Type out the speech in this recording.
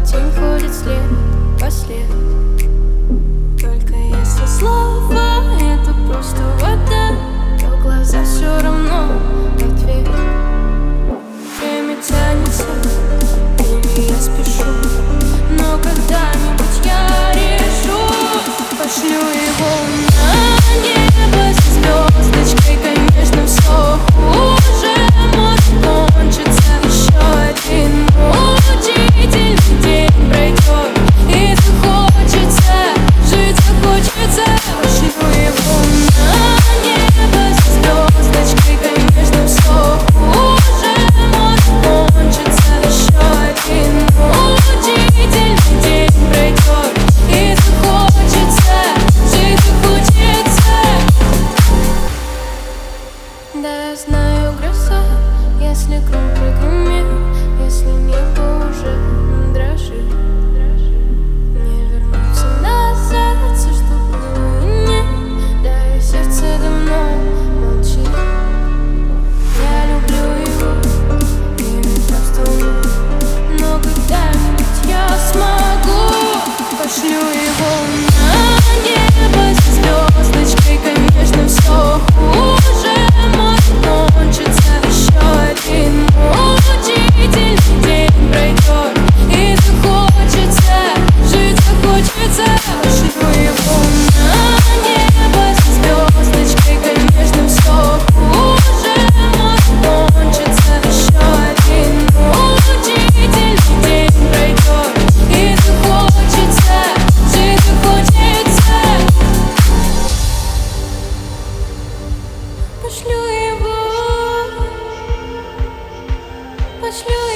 тень ходит след по следу. Только если слова — это просто вода, то глаза все равно ответ. Время тянется, и я спешу, но когда-нибудь я решу. Пошлю его на небо со звездочкой. Конечно, все хуже может кончиться. Еще один мучительный день пройдет, и захочется, жить захочется. Пошлю его на небо со звездочкой. Конечно, все хуже может кончиться. Еще один мучительный день пройдет, и захочется, жить захочется. Да, я знаю, гроза, если гром прогремел, если небо уже дрожит. Не вернуться назад, все, что было и нет. Да, и сердце давно молчит. Я люблю его, и не просто умею, но когда-нибудь я смогу. Пошлю его на небо со звездочкой. Конечно, все хуже может кончиться. Еще один мучительный день пройдет, и захочется, жить захочется. Пошлю его на небо со звездочкой. Конечно, все хуже может кончиться. Еще один мучительный день пройдет, и захочется, жить захочется. Пошлю его, пошлю